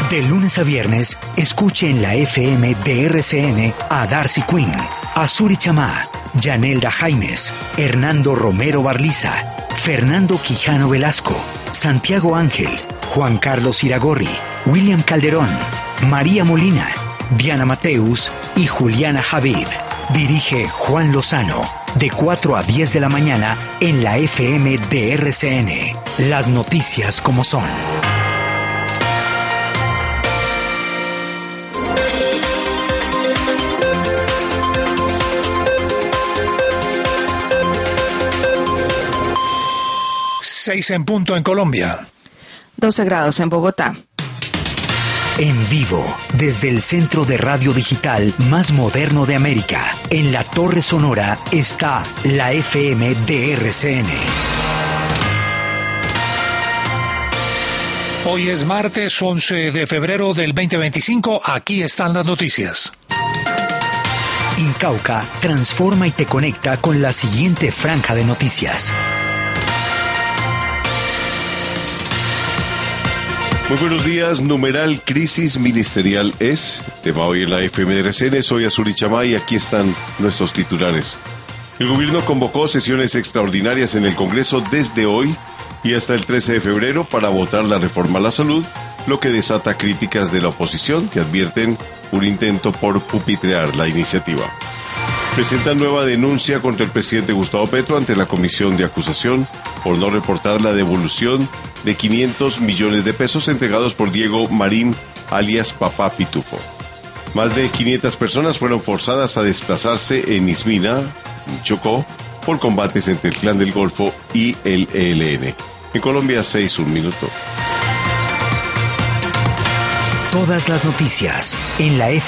De lunes a viernes, escuche en la FM de RCN a Darcy Quinn, a Suri Chamá, Yanelda Jaimes, Hernando Romero Barliza, Fernando Quijano Velasco, Santiago Ángel, Juan Carlos Iragorri, William Calderón, María Molina, Diana Mateus y Juliana Javid. Dirige Juan Lozano, de 4 a 10 de la mañana en la FM de RCN. Las noticias como son. Seis en punto en Colombia. 12 grados en Bogotá. En vivo, desde el centro de radio digital más moderno de América, en la Torre Sonora, está la FM de RCN. Hoy es martes 11 de febrero del 2025. Aquí están las noticias. Incauca transforma y te conecta con la siguiente franja de noticias. Muy buenos días. Numeral crisis ministerial es tema hoy en la FM de RCN. Soy Azuri Chamá y aquí están nuestros titulares. El gobierno convocó sesiones extraordinarias en el Congreso desde hoy y hasta el 13 de febrero para votar la reforma a la salud, lo que desata críticas de la oposición que advierten un intento por pupitrear la iniciativa. Presentan nueva denuncia contra el presidente Gustavo Petro ante la comisión de acusación por no reportar la devolución de 500 millones de pesos entregados por Diego Marín, alias Papá Pitufo. Más de 500 personas fueron forzadas a desplazarse en Ismina, en Chocó, por combates entre el Clan del Golfo y el ELN. En Colombia, 6:01. Todas las noticias en la